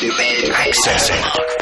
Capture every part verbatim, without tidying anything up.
Accessing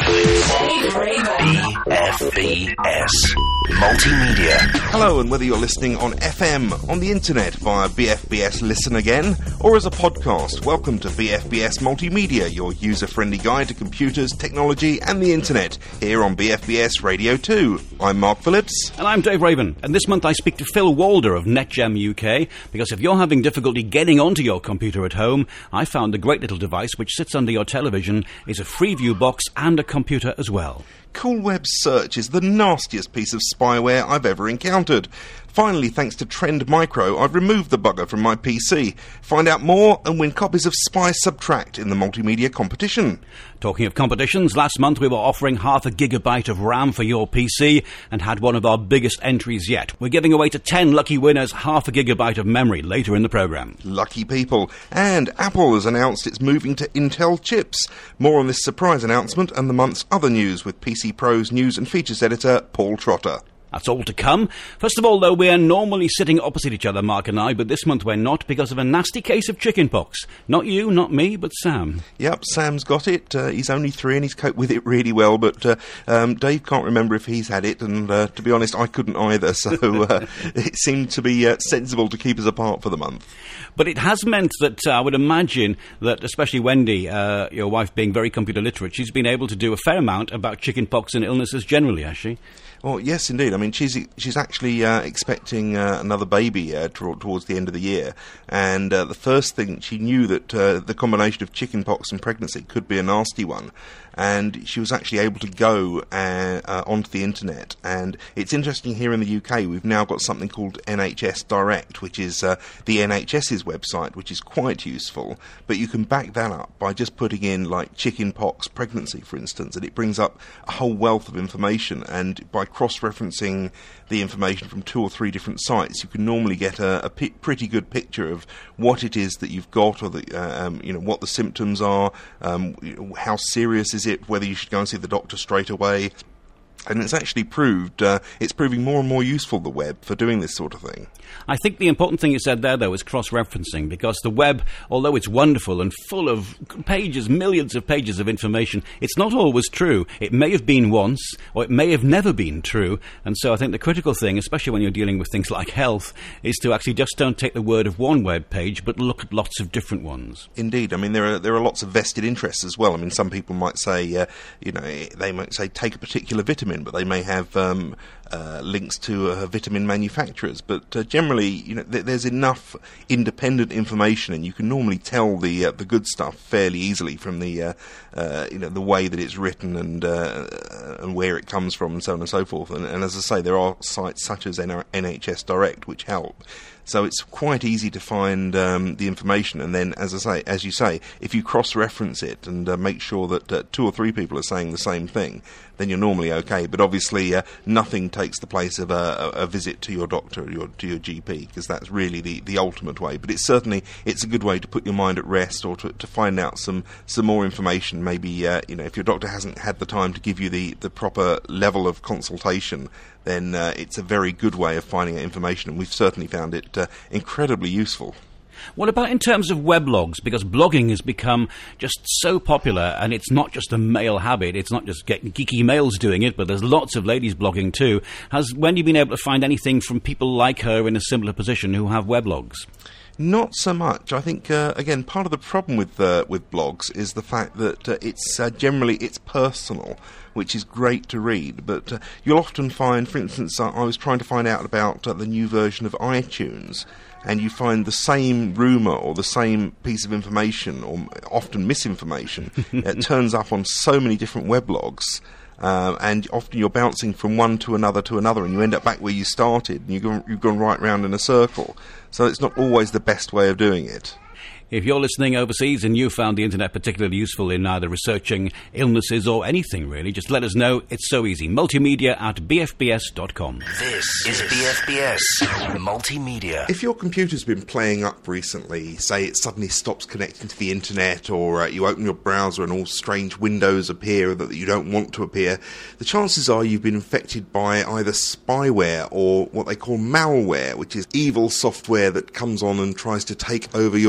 B F B S Multimedia. Hello, and whether you're listening on F M, on the internet via B F B S Listen Again, or as a podcast, welcome to B F B S Multimedia, your user-friendly guide to computers, technology and the internet, here on B F B S Radio two. I'm Mark Phillips. And I'm Dave Raven, and this month I speak to Phil Walder of NetGem U K, because if you're having difficulty getting onto your computer at home, I found a great little device which sits under your television, is a Freeview box and a computer as well. Cool Web Search is the nastiest piece of spyware I've ever encountered. Finally, thanks to Trend Micro, I've removed the bugger from my P C. Find out more and win copies of Spy Subtract in the multimedia competition. Talking of competitions, last month we were offering half a gigabyte of RAM for your P C and had one of our biggest entries yet. We're giving away to ten lucky winners half a gigabyte of memory later in the programme. Lucky people. And Apple has announced it's moving to Intel chips. More on this surprise announcement and the month's other news with P C Pro's news and features editor Paul Trotter. That's all to come. First of all, though, we're normally sitting opposite each other, Mark and I, but this month we're not because of a nasty case of chickenpox. Not you, not me, but Sam. Yep, Sam's got it. Uh, he's only three and he's coped with it really well, but uh, um, Dave can't remember if he's had it, and uh, to be honest, I couldn't either, so uh, it seemed to be uh, sensible to keep us apart for the month. But it has meant that uh, I would imagine that, especially Wendy, uh, your wife being very computer literate, she's been able to do a fair amount about chickenpox and illnesses generally, has she? Well, yes, indeed. I mean, she's she's actually uh, expecting uh, another baby uh, t- towards the end of the year, and uh, the first thing she knew that uh, the combination of chickenpox and pregnancy could be a nasty one, and she was actually able to go uh, uh, onto the internet. And it's interesting here in the U K, we've now got something called N H S Direct, which is uh, the NHS's website, which is quite useful. But you can back that up by just putting in like chickenpox pregnancy, for instance, and it brings up a whole wealth of information. And by cross-referencing the information from two or three different sites, you can normally get a, a p- pretty good picture of what it is that you've got, or the, uh, um, you know, what the symptoms are, um, how serious is it, whether you should go and see the doctor straight away. And it's actually proved, uh, it's proving more and more useful, the web, for doing this sort of thing. I think the important thing you said there, though, is cross-referencing, because the web, although it's wonderful and full of pages, millions of pages of information, it's not always true. It may have been once, or it may have never been true, and so I think the critical thing, especially when you're dealing with things like health, is to actually just don't take the word of one web page, but look at lots of different ones. Indeed. I mean, there are there are lots of vested interests as well. I mean, some people might say, uh, you know, they might say take a particular vitamin, but they may have um, uh, links to uh, vitamin manufacturers. But uh, generally, you know, th- there's enough independent information, and you can normally tell the uh, the good stuff fairly easily from the uh, uh, you know the way that it's written and uh, and where it comes from, and so on and so forth. And, and as I say, there are sites such as N H S Direct which help. So it's quite easy to find um, the information, and then, as I say, as you say, if you cross-reference it and uh, make sure that uh, two or three people are saying the same thing, then you're normally okay. But obviously, uh, nothing takes the place of a, a visit to your doctor or your, to your G P, because that's really the, the ultimate way. But it's certainly it's a good way to put your mind at rest, or to, to find out some some more information. Maybe uh, you know if your doctor hasn't had the time to give you the, the proper level of consultation, then uh, it's a very good way of finding out information, and we've certainly found it uh, incredibly useful. What about in terms of weblogs? Because blogging has become just so popular, and it's not just a male habit. It's not just get geeky males doing it, but there's lots of ladies blogging too. Has Wendy been able to find anything from people like her in a similar position who have weblogs? Not so much. I think, uh, again, part of the problem with uh, with blogs is the fact that uh, it's uh, generally it's personal, which is great to read. But uh, you'll often find, for instance, I, I was trying to find out about uh, the new version of iTunes, and you find the same rumour or the same piece of information, or often misinformation, it turns up on so many different weblogs. Uh, and often you're bouncing from one to another to another, and you end up back where you started, and you've gone, you've gone right round in a circle. So it's not always the best way of doing it. If you're listening overseas and you found the internet particularly useful in either researching illnesses or anything really, just let us know. It's so easy. Multimedia at b f b s dot com. This is B F B S Multimedia. If your computer's been playing up recently, say it suddenly stops connecting to the internet, or uh, you open your browser and all strange windows appear that you don't want to appear, the chances are you've been infected by either spyware or what they call malware, which is evil software that comes on and tries to take over your machine.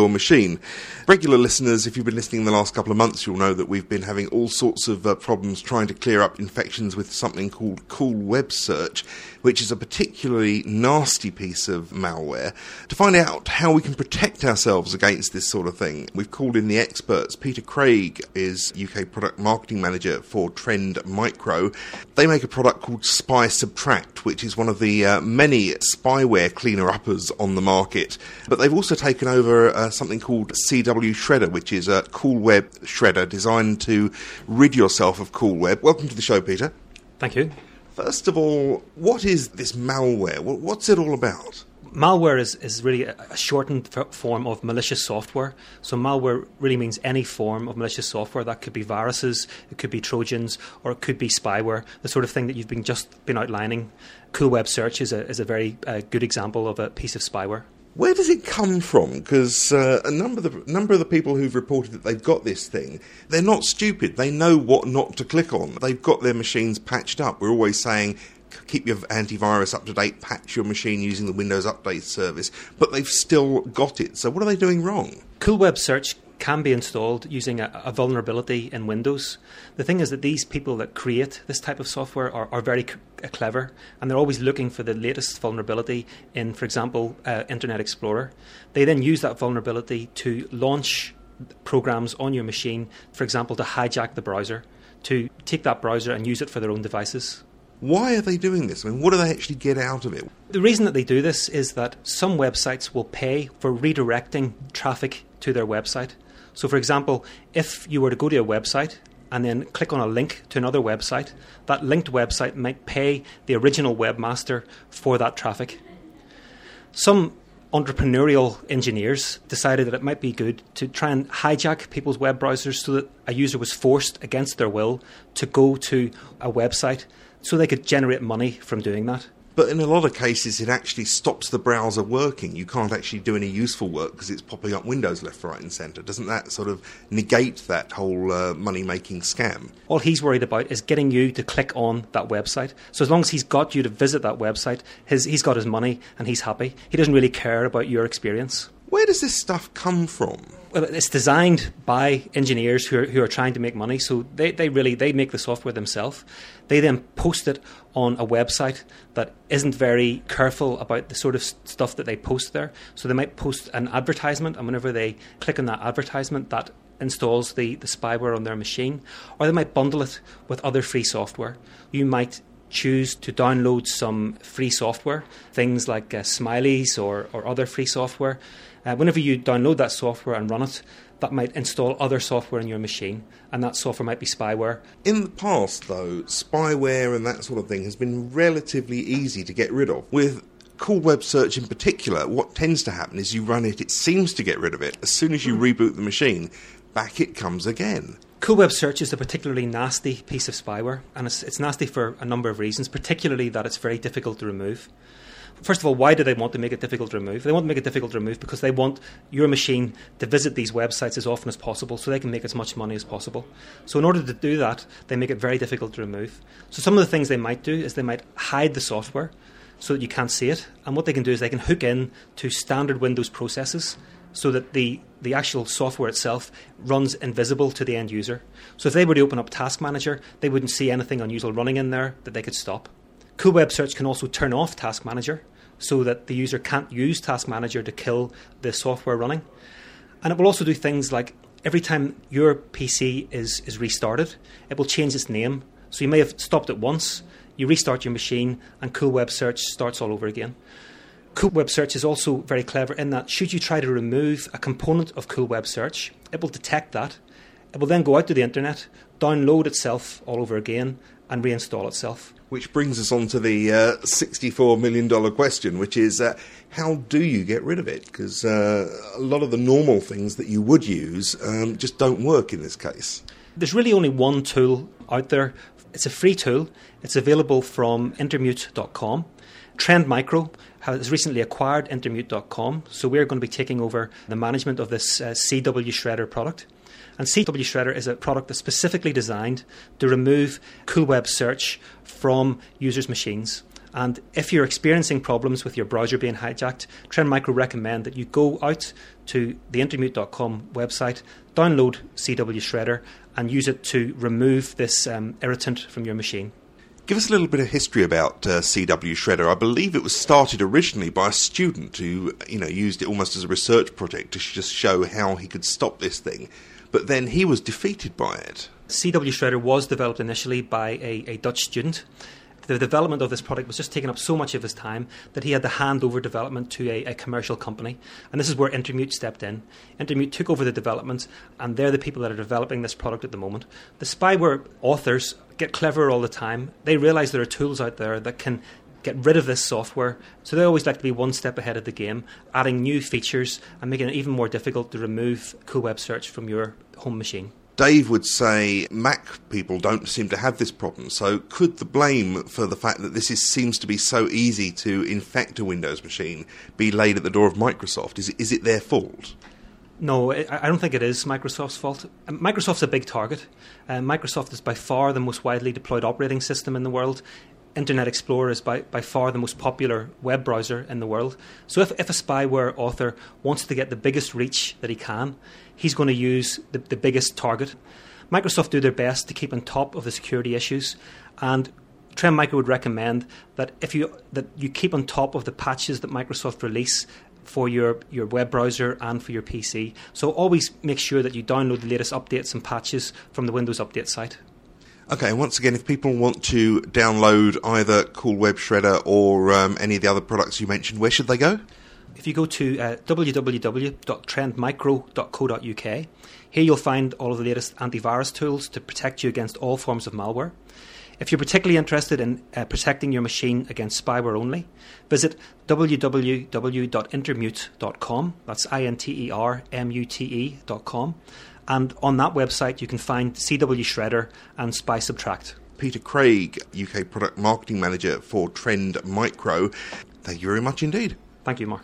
machine. Regular listeners, if you've been listening the last couple of months, you'll know that we've been having all sorts of uh, problems trying to clear up infections with something called Cool Web Search, which is a particularly nasty piece of malware. To find out how we can protect ourselves against this sort of thing, we've called in the experts. Peter Craig is U K Product Marketing Manager for Trend Micro. They make a product called Spy Subtract, which is one of the uh, many spyware cleaner-uppers on the market. But they've also taken over uh, something called C W Shredder, which is a Cool Web shredder designed to rid yourself of Cool Web. Welcome to the show, Peter. Thank you. First of all, what is this malware? What's it all about? Malware is, is really a shortened f- form of malicious software. So malware really means any form of malicious software. That could be viruses, it could be Trojans, or it could be spyware, the sort of thing that you've been just been outlining. Cool Web Search is a, is a very uh, good example of a piece of spyware. Where does it come from? Because uh, a number of the number of the people who've reported that they've got this thing, they're not stupid. They know what not to click on. They've got their machines patched up. We're always saying, keep your antivirus up to date, patch your machine using the Windows Update service, but they've still got it. So what are they doing wrong? Cool Web Search can be installed using a, a vulnerability in Windows. The thing is that these people that create this type of software are, are very c- clever, and they're always looking for the latest vulnerability in, for example, uh, Internet Explorer. They then use that vulnerability to launch programs on your machine, for example, to hijack the browser, to take that browser and use it for their own devices. Why are they doing this? I mean, what do they actually get out of it? The reason that they do this is that some websites will pay for redirecting traffic to their website. So, for example, if you were to go to a website and then click on a link to another website, that linked website might pay the original webmaster for that traffic. Some entrepreneurial engineers decided that it might be good to try and hijack people's web browsers so that a user was forced against their will to go to a website so they could generate money from doing that. But in a lot of cases, it actually stops the browser working. You can't actually do any useful work because it's popping up windows left, right and centre. Doesn't that sort of negate that whole uh, money-making scam? All he's worried about is getting you to click on that website. So as long as he's got you to visit that website, his, he's got his money and he's happy. He doesn't really care about your experience. Where does this stuff come from? Well, it's designed by engineers who are, who are trying to make money, so they, they really they make the software themselves. They then post it on a website that isn't very careful about the sort of stuff that they post there. So they might post an advertisement, and whenever they click on that advertisement, that installs the, the spyware on their machine. Or they might bundle it with other free software. You might choose to download some free software, things like uh, Smileys or, or other free software. Uh, whenever you download that software and run it, that might install other software in your machine, and that software might be spyware. In the past, though, spyware and that sort of thing has been relatively easy to get rid of. With Cool Web Search in particular, what tends to happen is you run it, it seems to get rid of it. As soon as you reboot the machine, back it comes again. Cool Web Search is a particularly nasty piece of spyware, and it's, it's nasty for a number of reasons, particularly that it's very difficult to remove. First of all, why do they want to make it difficult to remove? They want to make it difficult to remove because they want your machine to visit these websites as often as possible so they can make as much money as possible. So in order to do that, they make it very difficult to remove. So some of the things they might do is they might hide the software so that you can't see it. And what they can do is they can hook in to standard Windows processes so that the, the actual software itself runs invisible to the end user. So if they were to open up Task Manager, they wouldn't see anything unusual running in there that they could stop. Cool Web Search can also turn off Task Manager so that the user can't use Task Manager to kill the software running. And it will also do things like every time your P C is, is restarted, it will change its name. So you may have stopped it once, you restart your machine, and Cool Web Search starts all over again. Cool Web Search is also very clever in that should you try to remove a component of Cool Web Search, it will detect that. It will then go out to the internet, download itself all over again, and reinstall itself. Which brings us on to the uh, sixty-four million dollars question, which is uh, how do you get rid of it? Because uh, a lot of the normal things that you would use um, just don't work in this case. There's really only one tool out there. It's a free tool. It's available from intermute dot com. Trend Micro has recently acquired intermute dot com, so we're going to be taking over the management of this uh, C W Shredder product. And C W Shredder is a product that's specifically designed to remove Cool Web Search from users' machines. And if you're experiencing problems with your browser being hijacked, Trend Micro recommend that you go out to the intermute dot com website, download C W Shredder, and use it to remove this um, irritant from your machine. Give us a little bit of history about uh, C W Shredder. I believe it was started originally by a student who, you know, used it almost as a research project to just show how he could stop this thing. But then he was defeated by it. C W Shredder was developed initially by a, a Dutch student. The development of this product was just taking up so much of his time that he had to hand over development to a, a commercial company. And this is where Intermute stepped in. Intermute took over the development, and they're the people that are developing this product at the moment. The spyware authors get cleverer all the time. They realise there are tools out there that can get rid of this software. So they always like to be one step ahead of the game, adding new features and making it even more difficult to remove Cool Web Search from your home machine. Dave would say Mac people don't seem to have this problem, so could the blame for the fact that this is, seems to be so easy to infect a Windows machine be laid at the door of Microsoft? Is it, is it their fault? No, I don't think it is Microsoft's fault. Microsoft's a big target. Uh, Microsoft is by far the most widely deployed operating system in the world. Internet Explorer is by, by far the most popular web browser in the world. So if, if a spyware author wants to get the biggest reach that he can, he's going to use the, the biggest target. Microsoft do their best to keep on top of the security issues, and Trend Micro would recommend that if you that you keep on top of the patches that Microsoft release for your, your web browser and for your P C. So always make sure that you download the latest updates and patches from the Windows Update site. Okay, once again, if people want to download either Cool Web Shredder or um, any of the other products you mentioned, where should they go? If you go to uh, w w w dot trend micro dot co dot u k, here you'll find all of the latest antivirus tools to protect you against all forms of malware. If you're particularly interested in uh, protecting your machine against spyware only, visit w w w dot intermute dot com, that's I N T E R M U T E dot com, and on that website you can find C W Shredder and Spy Subtract. Peter Craig, U K Product Marketing Manager for Trend Micro. Thank you very much indeed. Thank you, Mark.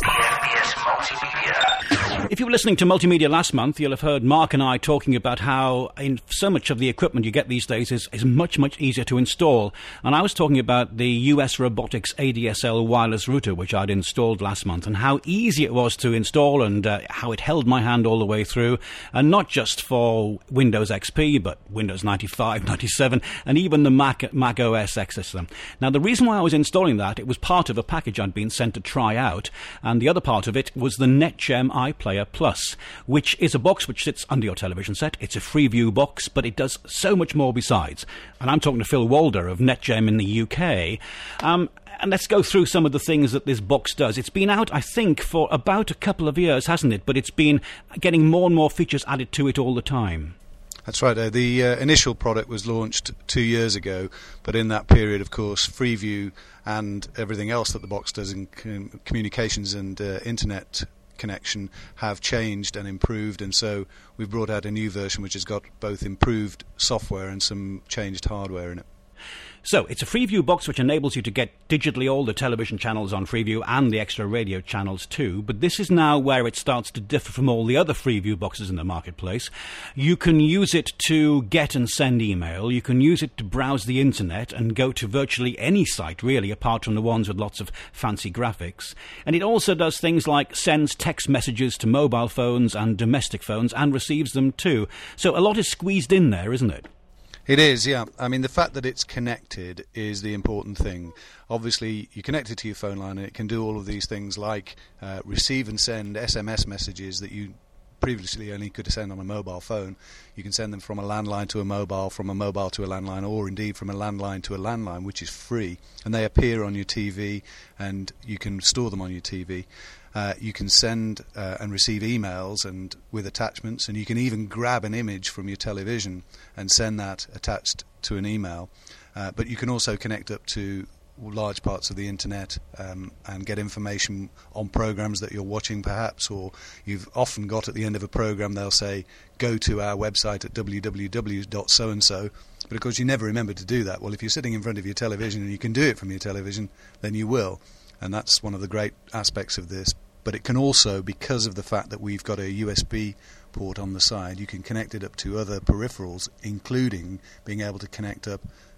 If you were listening to Multimedia last month, you'll have heard Mark and I talking about how in so much of the equipment you get these days is, is much, much easier to install. And I was talking about the U S Robotics A D S L wireless router, which I'd installed last month, and how easy it was to install and uh, how it held my hand all the way through. And not just for Windows X P, but Windows ninety-five, ninety-seven, and even the Mac, Mac O S X system. Now, the reason why I was installing that, it was part of a package I'd been sent to try out, and the other part of it was the NetGem iPlayer Plus, which is a box which sits under your television set. It's a Freeview box, but it does so much more besides. And I'm talking to Phil Walder of NetGem in the U K. Um, and let's go through some of the things that this box does. It's been out, I think, for about a couple of years, hasn't it? But it's been getting more and more features added to it all the time. That's right. Uh, the uh, initial product was launched two years ago, but in that period, of course, Freeview and everything else that the box does in com- communications and uh, internet connection have changed and improved, and so we've brought out a new version which has got both improved software and some changed hardware in it. So, it's a Freeview box which enables you to get digitally all the television channels on Freeview and the extra radio channels too, but this is now where it starts to differ from all the other Freeview boxes in the marketplace. You can use it to get and send email, you can use it to browse the internet and go to virtually any site really, apart from the ones with lots of fancy graphics. And it also does things like sends text messages to mobile phones and domestic phones and receives them too. So a lot is squeezed in there, isn't it? It is, yeah. I mean, the fact that it's connected is the important thing. Obviously, you connect it to your phone line and it can do all of these things like uh, receive and send S M S messages that you previously only could send on a mobile phone. You can send them from a landline to a mobile, from a mobile to a landline, or indeed from a landline to a landline, which is free. And they appear on your T V and you can store them on your T V. Uh, you can send uh, and receive emails and with attachments, and you can even grab an image from your television and send that attached to an email. Uh, but you can also connect up to large parts of the internet um, and get information on programs that you're watching perhaps, or you've often got at the end of a program they'll say go to our website at w w w dot so and so, but of course you never remember to do that. Well, if you're sitting in front of your television and you can do it from your television, then you will. And that's one of the great aspects of this. But it can also, because of the fact that we've got a U S B port on the side, you can connect it up to other peripherals, including being able to connect up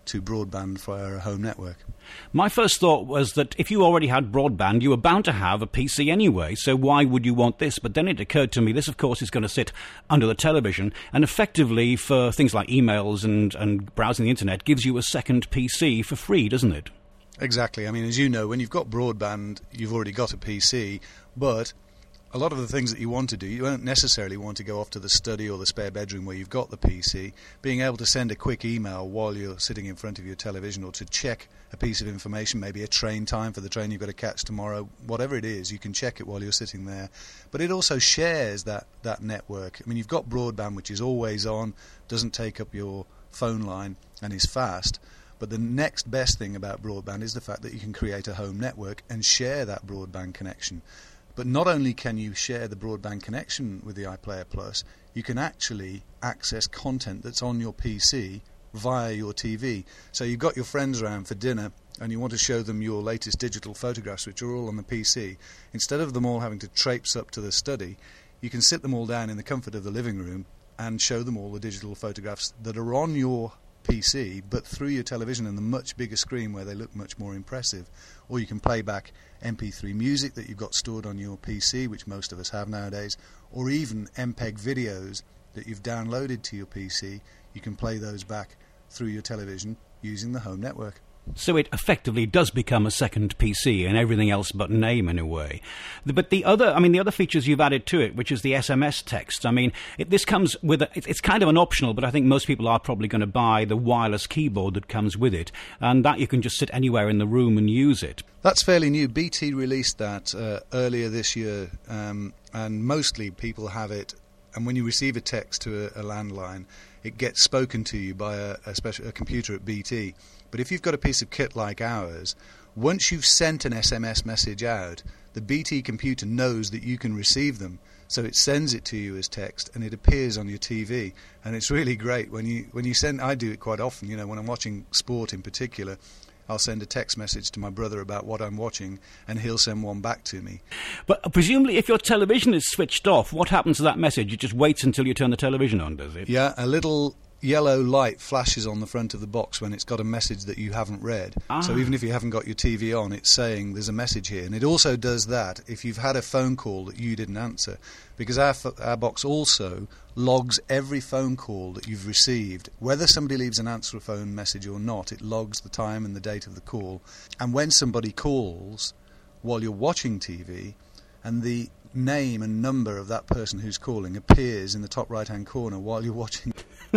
to broadband via a home network. My first thought was that if you already had broadband, you were bound to have a P C anyway, so why would you want this? But then it occurred to me, this of course is going to sit under the television, and effectively for things like emails and, and browsing the internet gives you a second P C for free, doesn't it? Exactly. I mean, as you know, when you've got broadband, you've already got a P C, but a lot of the things that you want to do, you don't necessarily want to go off to the study or the spare bedroom where you've got the P C. Being able to send a quick email while you're sitting in front of your television, or to check a piece of information, maybe a train time for the train you've got to catch tomorrow, whatever it is, you can check it while you're sitting there. But it also shares that, that network. I mean, you've got broadband, which is always on, doesn't take up your phone line, and is fast. But the next best thing about broadband is the fact that you can create a home network and share that broadband connection. But not only can you share the broadband connection with the iPlayer Plus, you can actually access content that's on your P C via your T V. So you've got your friends around for dinner and you want to show them your latest digital photographs, which are all on the P C. Instead of them all having to traipse up to the study, you can sit them all down in the comfort of the living room and show them all the digital photographs that are on your P C, but through your television and the much bigger screen where they look much more impressive. Or you can play back M P three music that you've got stored on your P C, which most of us have nowadays, or even M P E G videos that you've downloaded to your P C. You can play those back through your television using the home network. So it effectively does become a second P C and everything else but name in a way. But the other, I mean, the other features you've added to it, which is the S M S text. I mean, it, this comes with a, it's kind of an optional, but I think most people are probably going to buy the wireless keyboard that comes with it, and that you can just sit anywhere in the room and use it. That's fairly new. B T released that uh, earlier this year, um, and mostly people have it. And when you receive a text to a, a landline, it gets spoken to you by a, a, special, a computer at B T. But if you've got a piece of kit like ours, once you've sent an S M S message out, the B T computer knows that you can receive them. So it sends it to you as text, and it appears on your T V. And it's really great when you when you send. I do it quite often. You know, when I'm watching sport in particular, I'll send a text message to my brother about what I'm watching, and he'll send one back to me. But presumably, if your television is switched off, what happens to that message? It just waits until you turn the television on, does it? Yeah, a little yellow light flashes on the front of the box when it's got a message that you haven't read. Ah. So even if you haven't got your T V on, it's saying there's a message here. And it also does that if you've had a phone call that you didn't answer, because our, f- our box also logs every phone call that you've received. Whether somebody leaves an answer phone message or not, it logs the time and the date of the call. And when somebody calls while you're watching T V, and the name and number of that person who's calling appears in the top right-hand corner while you're watching.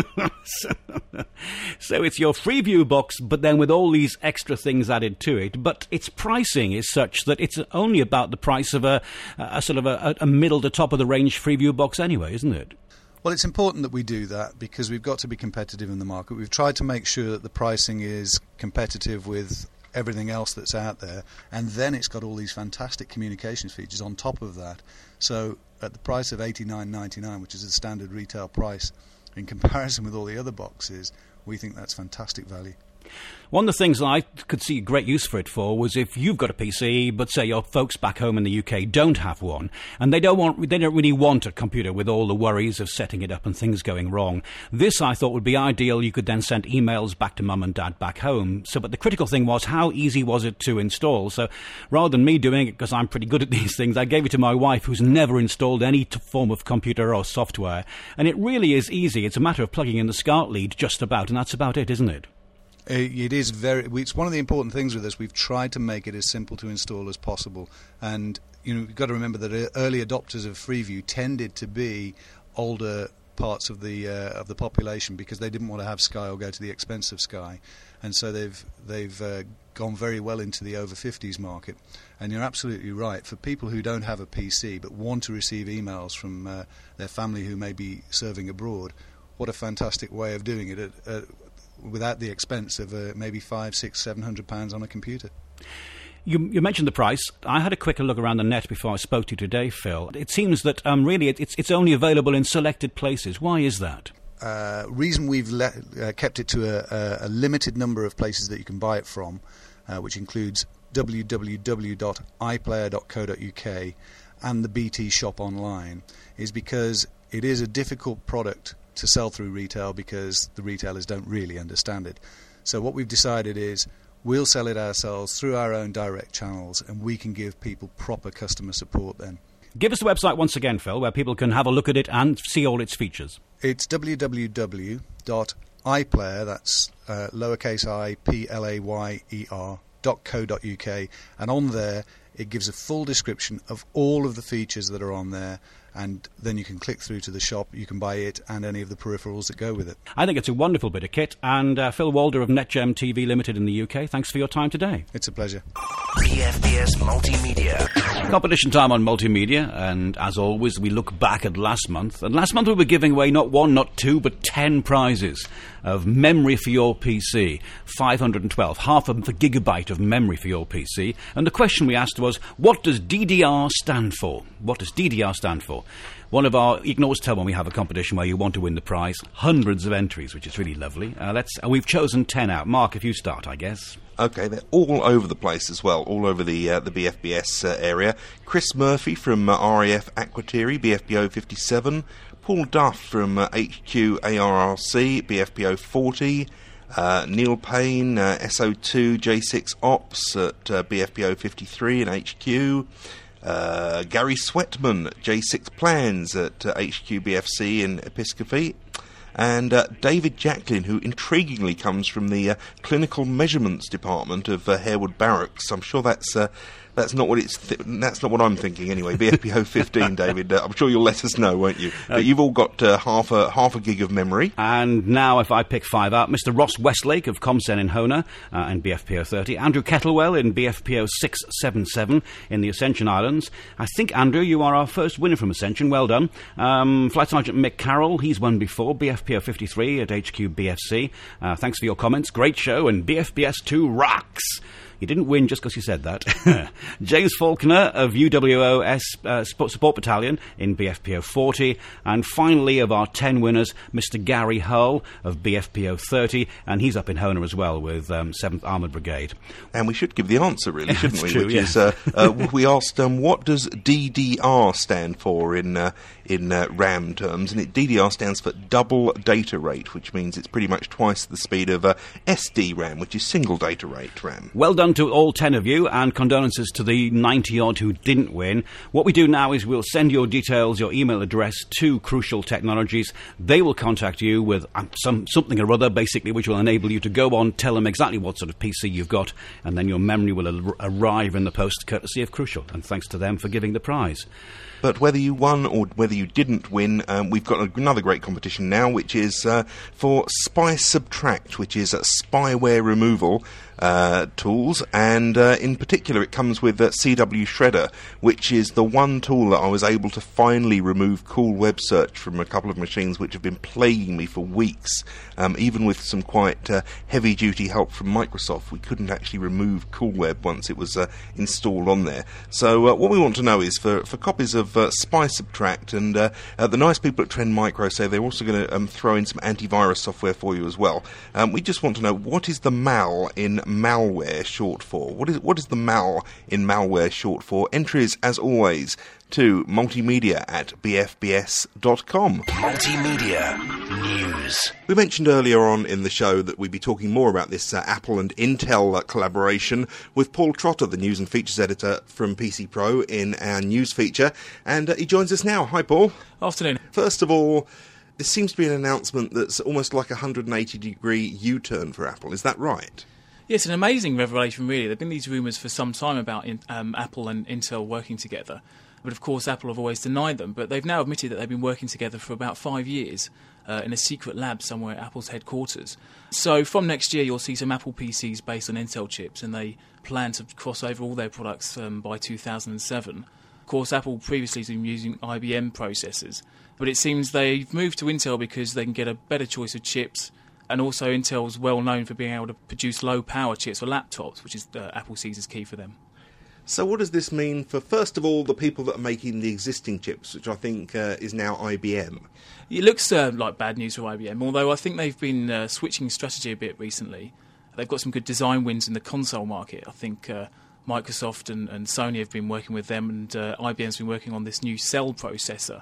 so, so it's your Freeview box, but then with all these extra things added to it. But its pricing is such that it's only about the price of a, a sort of a, a middle to top of the range Freeview box anyway, isn't it? Well, it's important that we do that because we've got to be competitive in the market. We've tried to make sure that the pricing is competitive with everything else that's out there, and then it's got all these fantastic communications features on top of that. So at the price of eighty-nine ninety-nine, which is the standard retail price, in comparison with all the other boxes, we think that's fantastic value. One of the things I could see great use for it for was if you've got a P C, but say your folks back home in the U K don't have one, and they don't want, they don't really want a computer with all the worries of setting it up and things going wrong. This, I thought, would be ideal. You could then send emails back to mum and dad back home. So, but the critical thing was, how easy was it to install? So, rather than me doing it, because I'm pretty good at these things, I gave it to my wife, who's never installed any t- form of computer or software. And it really is easy. It's a matter of plugging in the SCART lead just about, and that's about it, isn't it? It is very. It's one of the important things with this. We've tried to make it as simple to install as possible, and you know, you've got to remember that early adopters of Freeview tended to be older parts of the uh, of the population because they didn't want to have Sky or go to the expense of Sky, and so they've they've uh, gone very well into the over fifties market. And you're absolutely right. For people who don't have a P C but want to receive emails from uh, their family who may be serving abroad, what a fantastic way of doing it. At, at, without the expense of uh, maybe five, six, seven hundred pounds on a computer. You, you mentioned the price. I had a quicker look around the net before I spoke to you today, Phil. It seems that um, really it, it's it's only available in selected places. Why is that? Uh, reason we've le- uh, kept it to a, a, a limited number of places that you can buy it from, uh, which includes w w w dot i player dot co dot u k and the B T shop online, is because it is a difficult product to sell through retail because the retailers don't really understand it. So what we've decided is we'll sell it ourselves through our own direct channels, and we can give people proper customer support then. Give us the website once again, Phil, where people can have a look at it and see all its features. It's w w w dot iplayer, that's uh, lowercase I, P L A Y E R, dot co dot U K, and on there it gives a full description of all of the features that are on there, and then you can click through to the shop, you can buy it and any of the peripherals that go with it. I think it's a wonderful bit of kit, and uh, Phil Walder of NetGem T V Limited in the U K, thanks for your time today. It's a pleasure. B F B S Multimedia. Competition time on Multimedia, and as always we look back at last month, and last month we were giving away not one, not two, but ten prizes of memory for your P C, five hundred twelve, half of a gigabyte of memory for your P C, and the question we asked was, what does D D R stand for? What does D D R stand for? One of our, you can always tell when we have a competition where you want to win the prize, hundreds of entries, which is really lovely. Uh, let's, uh, we've chosen ten out. Mark, if you start, I guess. Okay, they're all over the place as well, all over the uh, the B F B S uh, area. Chris Murphy from uh, R A F Aquatiri, B F B O fifty-seven. Paul Duff from uh, H Q A R R C, B F B O forty. Uh, Neil Payne, uh, S O two J six Ops at uh, B F B O fifty-three in H Q. Uh, Gary Sweatman, J six Plans at uh, H Q B F C in Episcopi. And uh, David Jacklin, who intriguingly comes from the uh, Clinical Measurements Department of uh, Harewood Barracks. I'm sure that's uh, that's not what it's th- that's not what I'm thinking anyway. B F B O fifteen, David. Uh, I'm sure you'll let us know, won't you? But you've all got uh, half a half a gig of memory. And now, if I pick five out, Mister Ross Westlake of Comsen in Hona uh, in B F P O thirty, Andrew Kettlewell in B F P O six seventy-seven in the Ascension Islands. I think, Andrew, you are our first winner from Ascension. Well done. Um, Flight Sergeant Mick Carroll, he's won before, B F P O fifty-three at H Q B F C. Uh, thanks for your comments. Great show, and B F B S two rocks. You didn't win just because you said that. James Faulkner of U W O S uh, Support Battalion in B F P O forty. And finally, of our ten winners, Mister Gary Hull of B F P O thirty. And he's up in Hona as well with um, seventh Armoured Brigade. And we should give the answer, really, shouldn't we? True, Which yeah. is, uh, uh, we asked, um, what does D D R stand for in uh, in uh, RAM terms? And it, D D R stands for Double Data Rate, which means it's pretty much twice the speed of uh, S D RAM, which is Single Data Rate RAM. Well done to all ten of you, and condolences to the ninety-odd who didn't win. What we do now is we'll send your details, your email address to Crucial Technologies. They will contact you with um, some something or other, basically, which will enable you to go on, tell them exactly what sort of P C you've got, and then your memory will ar- arrive in the post, courtesy of Crucial. And thanks to them for giving the prize. But whether you won or whether you didn't win, um, we've got another great competition now, which is uh, for Spy Subtract, which is uh, spyware removal uh, tools, and uh, in particular it comes with uh, C W Shredder, which is the one tool that I was able to finally remove Cool Web Search from a couple of machines which have been plaguing me for weeks. Um, even with some quite uh, heavy-duty help from Microsoft, we couldn't actually remove Cool Web once it was uh, installed on there. So uh, what we want to know is for, for copies of uh, Spy Subtract, and uh, uh, the nice people at Trend Micro say they're also going to um, throw in some antivirus software for you as well. Um, we just want to know, what is the mal in malware short for? What is what is the mal in malware short for? Entries, as always, to multimedia at b f b s dot com. Multimedia News. We mentioned earlier on in the show that we'd be talking more about this uh, Apple and Intel uh, collaboration with Paul Trotter, the news and features editor from P C Pro, in our news feature, and uh, he joins us now. Hi, Paul. Afternoon. First of all, this seems to be an announcement that's almost like a one hundred eighty degree U-turn for Apple. Is that right? Yes, an amazing revelation, really. There have been these rumours for some time about in, um, Apple and Intel working together. But of course, Apple have always denied them. But they've now admitted that they've been working together for about five years uh, in a secret lab somewhere at Apple's headquarters. So from next year, you'll see some Apple P Cs based on Intel chips, and they plan to cross over all their products um, by two thousand seven. Of course, Apple previously has been using I B M processors, but it seems they've moved to Intel because they can get a better choice of chips. And also, Intel's well known for being able to produce low-power chips for laptops, which is uh, Apple sees as key for them. So what does this mean for, first of all, the people that are making the existing chips, which I think uh, is now I B M? It looks uh, like bad news for I B M, although I think they've been uh, switching strategy a bit recently. They've got some good design wins in the console market. I think uh, Microsoft and, and Sony have been working with them, and uh, I B M's been working on this new Cell processor,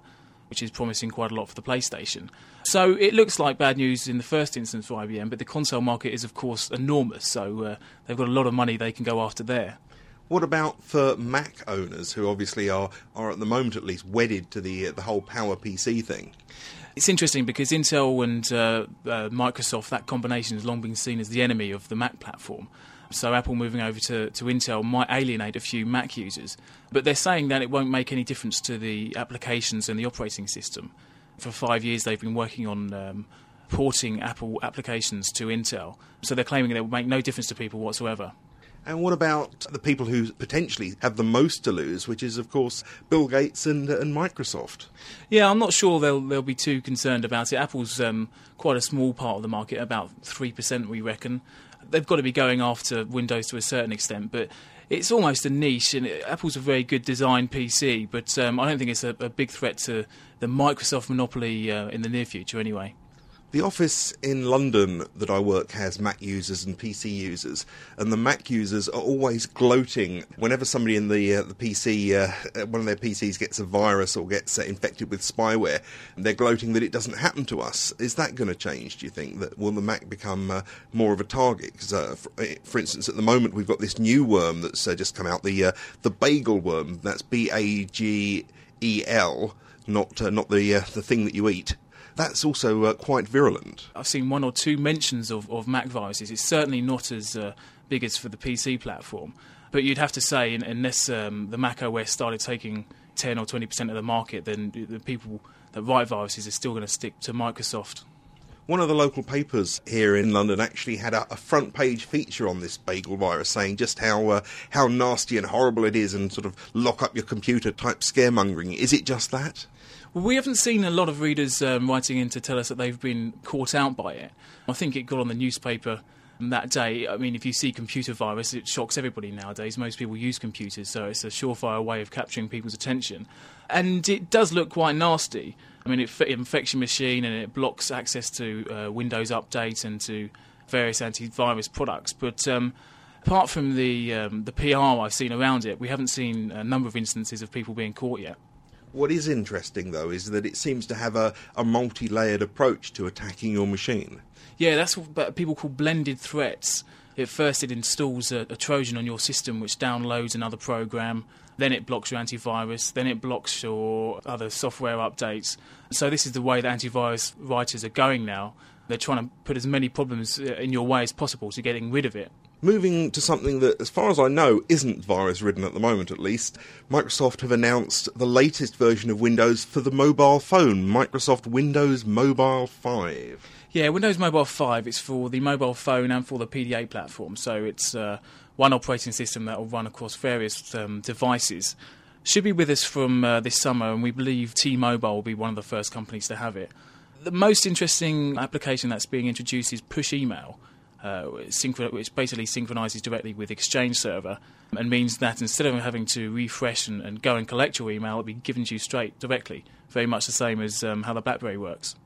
which is promising quite a lot for the PlayStation. So it looks like bad news in the first instance for I B M, but the console market is, of course, enormous, so uh, they've got a lot of money they can go after there. What about for Mac owners, who obviously are, are at the moment at least wedded to the uh, the whole Power P C thing? It's interesting because Intel and uh, uh, Microsoft, that combination has long been seen as the enemy of the Mac platform. So Apple moving over to, to Intel might alienate a few Mac users. But they're saying that it won't make any difference to the applications and the operating system. For five years they've been working on um, porting Apple applications to Intel. So they're claiming that it will make no difference to people whatsoever. And what about the people who potentially have the most to lose, which is, of course, Bill Gates and, and Microsoft? Yeah, I'm not sure they'll they'll be too concerned about it. Apple's um, quite a small part of the market, about three percent we reckon. They've got to be going after Windows to a certain extent, but it's almost a niche, and Apple's a very good design P C, but um, I don't think it's a, a big threat to the Microsoft monopoly uh, in the near future anyway. The office in London that I work has Mac users and P C users, and the Mac users are always gloating whenever somebody in the uh, the P C, uh, one of their P Cs gets a virus or gets uh, infected with spyware. They're gloating that it doesn't happen to us. Is that going to change, do you think? That will the Mac become uh, more of a target? Because, uh, for, for instance, at the moment we've got this new worm that's uh, just come out, the uh, the bagel worm. That's B A G E L, not uh, not the uh, the thing that you eat. That's also uh, quite virulent. I've seen one or two mentions of, of Mac viruses. It's certainly not as uh, big as for the P C platform. But you'd have to say, unless um, the Mac O S started taking ten or twenty percent of the market, then the people that write viruses are still going to stick to Microsoft. One of the local papers here in London actually had a, a front page feature on this bagel virus, saying just how uh, how nasty and horrible it is, and sort of lock up your computer type scaremongering. Is it just that? Well, we haven't seen a lot of readers um, writing in to tell us that they've been caught out by it. I think it got on the newspaper that day. I mean, if you see computer virus, it shocks everybody nowadays. Most people use computers, so it's a surefire way of capturing people's attention. And it does look quite nasty. I mean, it, it infects your machine and it blocks access to uh, Windows Update and to various antivirus products. But um, apart from the um, the P R I've seen around it, we haven't seen a number of instances of people being caught yet. What is interesting, though, is that it seems to have a, a multi-layered approach to attacking your machine. Yeah, that's what people call blended threats. At first it installs a, a Trojan on your system which downloads another program, then it blocks your antivirus, then it blocks your other software updates. So this is the way that antivirus writers are going now. They're trying to put as many problems in your way as possible to getting rid of it. Moving to something that, as far as I know, isn't virus-ridden at the moment, at least, Microsoft have announced the latest version of Windows for the mobile phone, Microsoft Windows Mobile five. Yeah, Windows Mobile five, it's for the mobile phone and for the P D A platform, so it's uh, one operating system that will run across various um, devices. Should be with us from uh, this summer, and we believe T-Mobile will be one of the first companies to have it. The most interesting application that's being introduced is Push Email, Uh, which basically synchronises directly with Exchange Server and means that instead of having to refresh and, and go and collect your email, it'll be given to you straight directly, very much the same as um, how the BlackBerry works.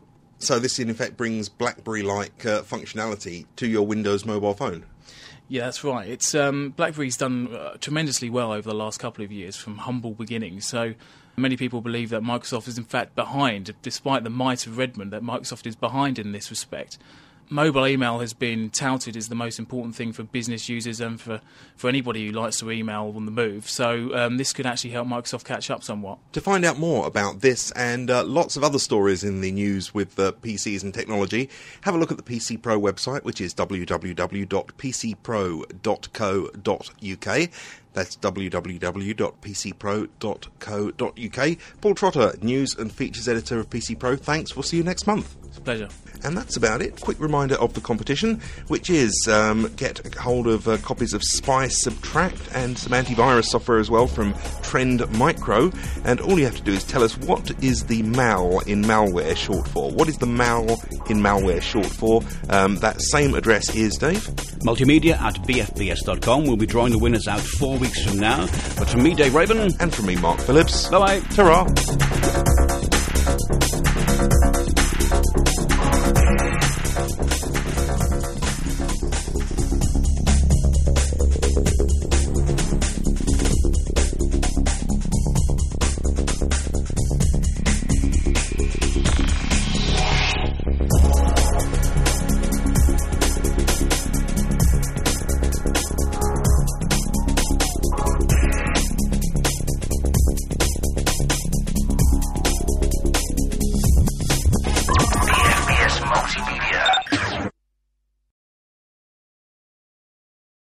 So this, in effect, brings BlackBerry-like uh, functionality to your Windows mobile phone? Yeah, that's right. It's um, BlackBerry's done uh, tremendously well over the last couple of years from humble beginnings, so many people believe that Microsoft is in fact behind, despite the might of Redmond, that Microsoft is behind in this respect. Mobile email has been touted as the most important thing for business users and for, for anybody who likes to email on the move. So um, this could actually help Microsoft catch up somewhat. To find out more about this and uh, lots of other stories in the news with uh, P Cs and technology, have a look at the P C Pro website, which is w w w dot p c pro dot co dot u k. That's w w w dot p c pro dot co dot u k. Paul Trotter, News and Features Editor of P C Pro, thanks. We'll see you next month. It's a pleasure. And that's about it. Quick reminder of the competition, which is um, get hold of uh, copies of Spy Subtract and some antivirus software as well from Trend Micro. And all you have to do is tell us, what is the mal in malware short for? What is the mal in malware short for? Um, that same address is, Dave? Multimedia at b f b s dot com. We'll be drawing the winners out four weeks from now. But from me, Dave Raven. And from me, Mark Phillips. Bye-bye. Ta-ra.